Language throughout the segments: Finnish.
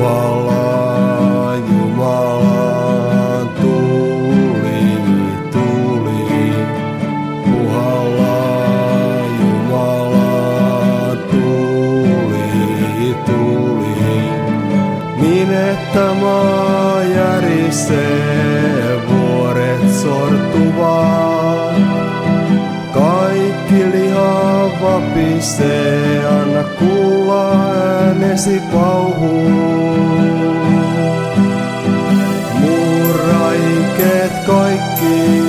Puhalla Jumalan tuli, tuli. Puhalla Jumalan tuli, tuli. Niin että maa järisee, vuoret sortuvat. Kaikki liha vapisee, anna kuulla äänesi pauhuu. Muuraikeet kaikki,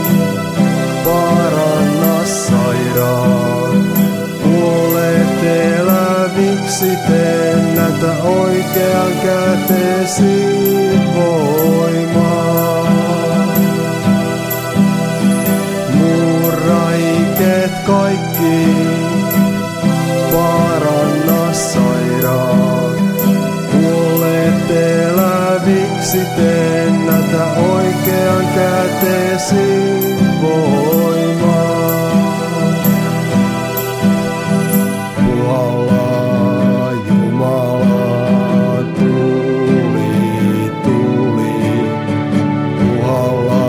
paranna sairaat. Kuolleet eläviksi tennätä oikean kätesi voimaa. Muuraikeet kaikki, paranna sairaat. Kuolleet eläviksi tennätä oikean kätesi voimaa. Puhalla Jumalan tuli, tuli. Puhalla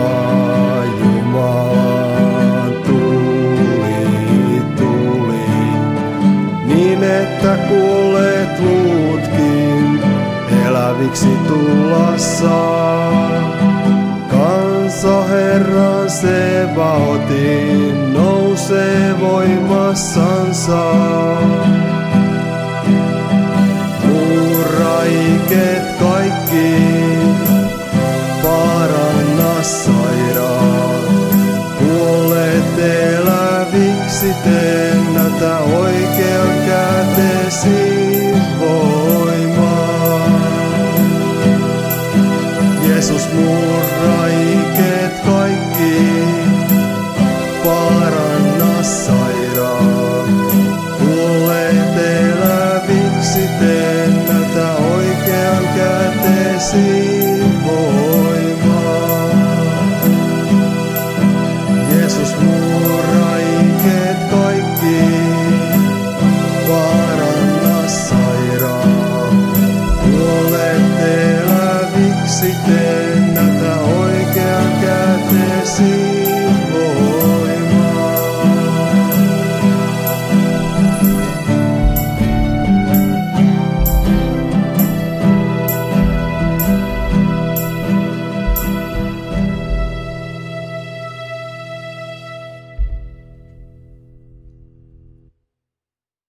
Jumalan tuli, tuli. Niin että kuolleet luutkin eläviksi tulla saa. Kansa Herran Sebaotin nousee voimassansa. Muuraikeet kaikki, paranna sairaat. Kuolleet eläviksi tennätä oikean kätesi